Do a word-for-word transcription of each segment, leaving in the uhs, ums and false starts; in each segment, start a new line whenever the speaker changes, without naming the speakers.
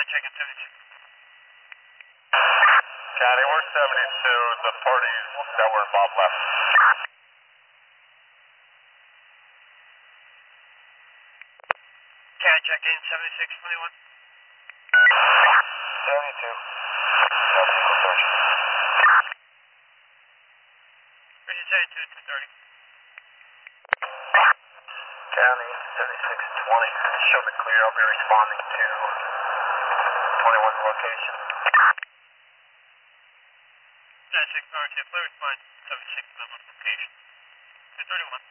check in seventy-two.
County, we're seventy-two. The parties that were involved left.
County, check in seventy-six twenty-one.
seventy-two. No single search.
Bridge seventy-two two thirty.
County, seventy-six twenty. Show me clear. I'll be responding to twenty-one's location.
ninety-six R T, clear response seventy-six twenty-one location. two thirty-one.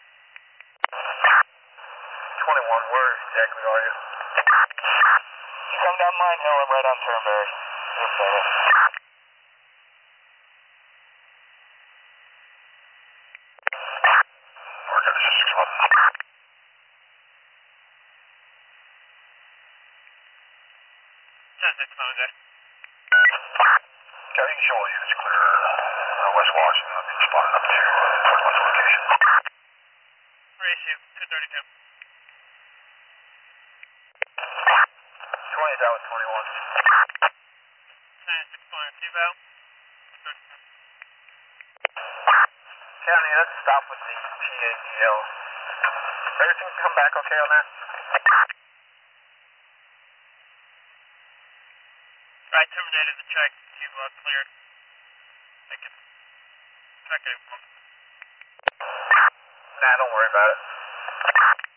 twenty-one, where exactly are you? You come down Mine Hill, I'm right on Turnberry. Just a minute. Marker, this is six one.
ten six phone there.
County, you can show all units clear. Uh, West Washington, I'll be responding up to twenty-one's location.
Ratio two thirty-two.
twenty is out with twenty-one.
ninety-six phone T valve.
County, let's stop with the P A D L. Everything come back okay on that?
I terminated the check. You uh, cleared. Thank you. Check it.
Nah, don't worry about it.